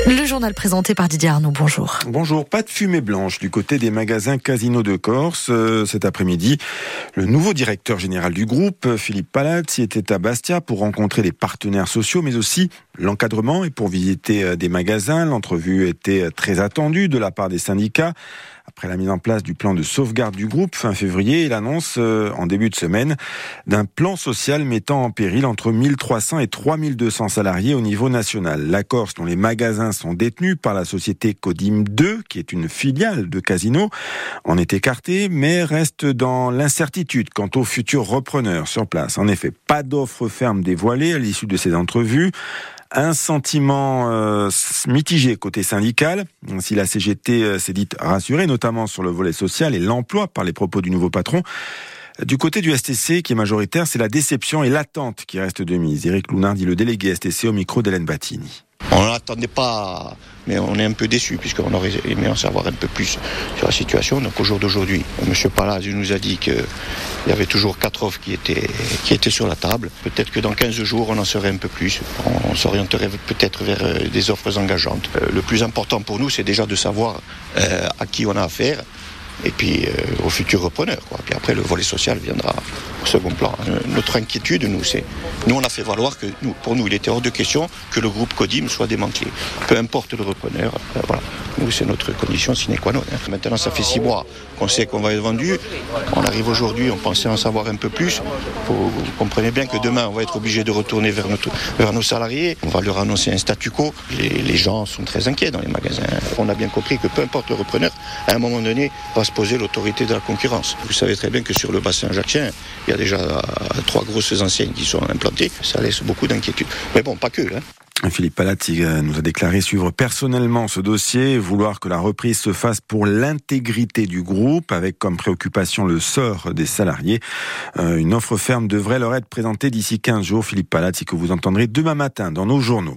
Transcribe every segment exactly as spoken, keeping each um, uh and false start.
Le journal présenté par Didier Arnaud, bonjour. Bonjour, pas de fumée blanche du côté des magasins Casino de Corse. Euh, cet après-midi, le nouveau directeur général du groupe, Philippe Palazzi, était à Bastia pour rencontrer les partenaires sociaux, mais aussi l'encadrement et pour visiter des magasins. L'entrevue était très attendue de la part des syndicats. Après la mise en place du plan de sauvegarde du groupe fin février, il annonce euh, en début de semaine d'un plan social mettant en péril entre mille trois cents et trois mille deux cents salariés au niveau national. La Corse, dont les magasins sont détenus par la société Codim deux, qui est une filiale de Casino, en est écartée, mais reste dans l'incertitude quant aux futurs repreneurs sur place. En effet, pas d'offre ferme dévoilée à l'issue de ces entrevues. Un sentiment euh, mitigé côté syndical. Si la C G T euh, s'est dite rassurée, notamment sur le volet social et l'emploi par les propos du nouveau patron, du côté du S T C, qui est majoritaire, c'est la déception et l'attente qui restent de mise. Éric Lounardi, le délégué S T C, au micro d'Hélène Battini. On n'attendait pas, mais on est un peu déçus puisqu'on aurait aimé en savoir un peu plus sur la situation. Donc au jour d'aujourd'hui, M. Palazzi nous a dit qu'il y avait toujours quatre offres qui étaient, qui étaient sur la table. Peut-être que dans quinze jours, on en saurait un peu plus. On s'orienterait peut-être vers des offres engageantes. Le plus important pour nous, c'est déjà de savoir euh, à qui on a affaire. Et puis euh, aux futurs repreneurs, quoi. Puis après, le volet social viendra au second plan. Euh, notre inquiétude, nous, c'est... Nous, on a fait valoir que, nous, pour nous, il était hors de question que le groupe Codim soit démantelé. Peu importe le repreneur, euh, voilà. Nous, c'est notre condition sine qua non. Hein. Maintenant, ça fait six mois qu'on sait qu'on va être vendu. On arrive aujourd'hui, on pensait en savoir un peu plus. Faut, vous comprenez bien que demain, on va être obligé de retourner vers, notre, vers nos salariés. On va leur annoncer un statu quo. Les, les gens sont très inquiets dans les magasins. On a bien compris que peu importe le repreneur, à un moment donné, va se poser l'autorité de la concurrence. Vous savez très bien que sur le bassin jacquien, il y a déjà euh, trois grosses enseignes qui sont implantées. Ça laisse beaucoup d'inquiétude. Mais bon, pas que, hein. Philippe Palazzi nous a déclaré suivre personnellement ce dossier, vouloir que la reprise se fasse pour l'intégrité du groupe, avec comme préoccupation le sort des salariés. Euh, une offre ferme devrait leur être présentée d'ici quinze jours. Philippe Palazzi, que vous entendrez demain matin dans nos journaux.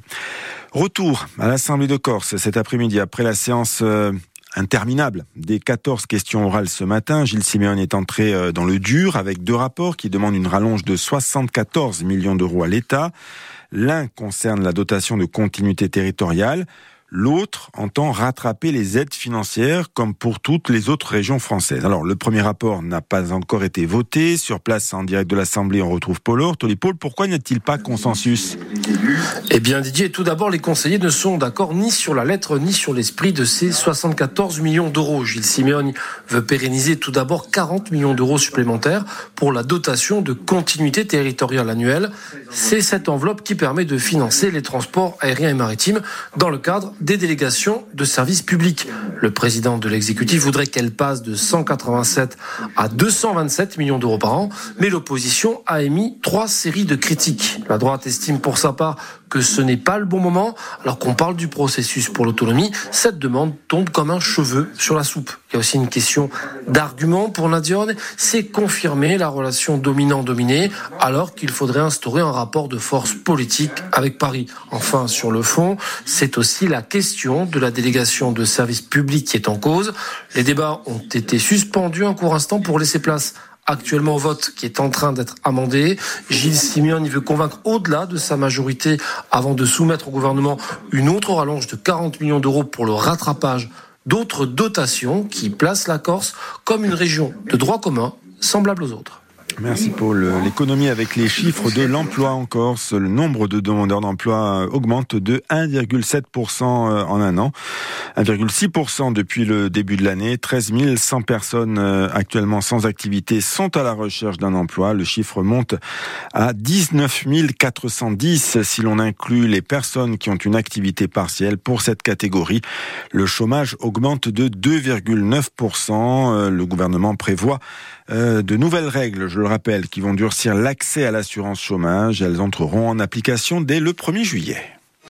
Retour à l'Assemblée de Corse cet après-midi, après la séance euh, interminable des quatorze questions orales ce matin. Gilles Simeone est entré dans le dur avec deux rapports qui demandent une rallonge de soixante-quatorze millions d'euros à l'État. L'un concerne la dotation de continuité territoriale. L'autre entend rattraper les aides financières comme pour toutes les autres régions françaises. Alors, le premier rapport n'a pas encore été voté. Sur place, en direct de l'Assemblée, on retrouve Paul Hort. Paul, pourquoi n'y a-t-il pas consensus ? Eh bien, Didier, tout d'abord, les conseillers ne sont d'accord ni sur la lettre ni sur l'esprit de ces soixante-quatorze millions d'euros. Gilles Simeone veut pérenniser tout d'abord quarante millions d'euros supplémentaires pour la dotation de continuité territoriale annuelle. C'est cette enveloppe qui permet de financer les transports aériens et maritimes dans le cadre des délégations de services publics. Le président de l'exécutif voudrait qu'elle passe de cent quatre-vingt-sept à deux cent vingt-sept millions d'euros par an, mais l'opposition a émis trois séries de critiques. La droite estime pour sa part que ce n'est pas le bon moment, alors qu'on parle du processus pour l'autonomie. Cette demande tombe comme un cheveu sur la soupe. Il y a aussi une question d'argument pour Nadia Horn, c'est confirmer la relation dominant-dominé, alors qu'il faudrait instaurer un rapport de force politique avec Paris. Enfin, sur le fond, c'est aussi la question de la délégation de services publics qui est en cause. Les débats ont été suspendus un court instant pour laisser place actuellement au vote qui est en train d'être amendé. Gilles Simeone il veut convaincre au-delà de sa majorité avant de soumettre au gouvernement une autre rallonge de quarante millions d'euros pour le rattrapage d'autres dotations qui placent la Corse comme une région de droit commun semblable aux autres. Merci Paul. L'économie avec les chiffres de l'emploi en Corse. Le nombre de demandeurs d'emploi augmente de un virgule sept pour cent en un an. un virgule six pour cent depuis le début de l'année. treize mille cent personnes actuellement sans activité sont à la recherche d'un emploi. Le chiffre monte à dix-neuf mille quatre cent dix si l'on inclut les personnes qui ont une activité partielle. Pour cette catégorie, le chômage augmente de deux virgule neuf pour cent. Le gouvernement prévoit de nouvelles règles, je le rappelle, qui vont durcir l'accès à l'assurance chômage. Elles entreront en application dès le premier juillet.